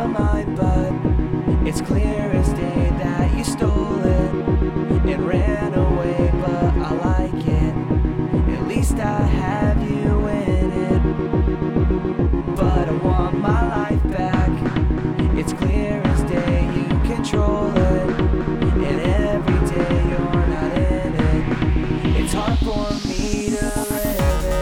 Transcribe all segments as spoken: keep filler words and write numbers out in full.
mind, but it's clear as day that you stole it and ran away, but I like it. At least I have you in it. But I want my life back. It's clear as day you control it, and every day you're not in it. It's hard for me to live it.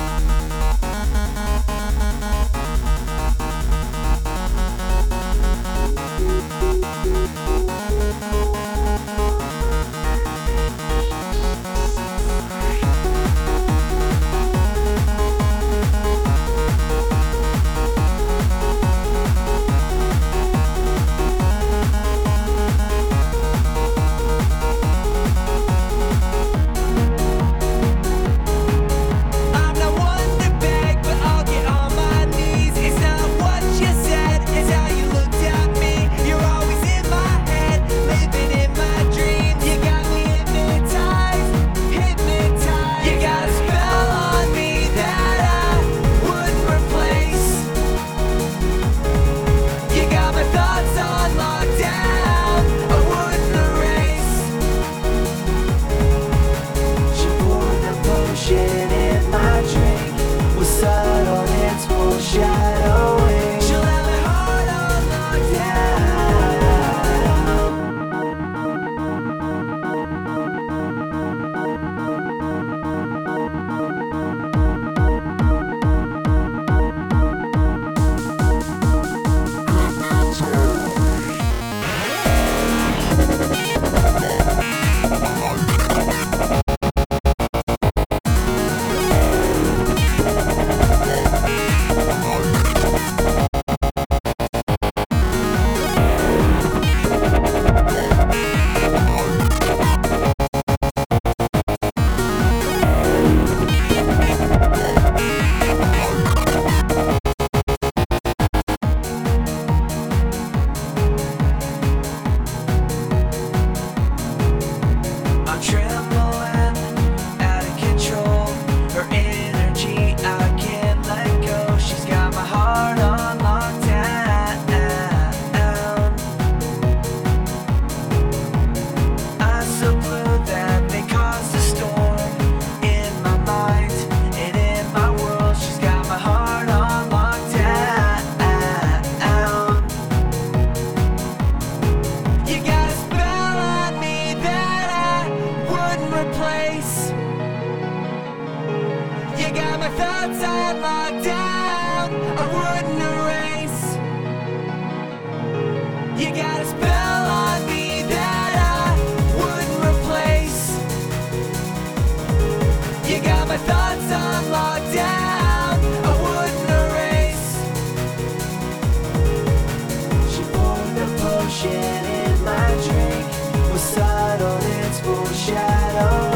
You got my thoughts on lockdown, I wouldn't erase. You got a spell on me that I wouldn't replace. You got my thoughts on lockdown, I wouldn't erase. She poured the potion in my drink, was subtle, it's foreshadowing.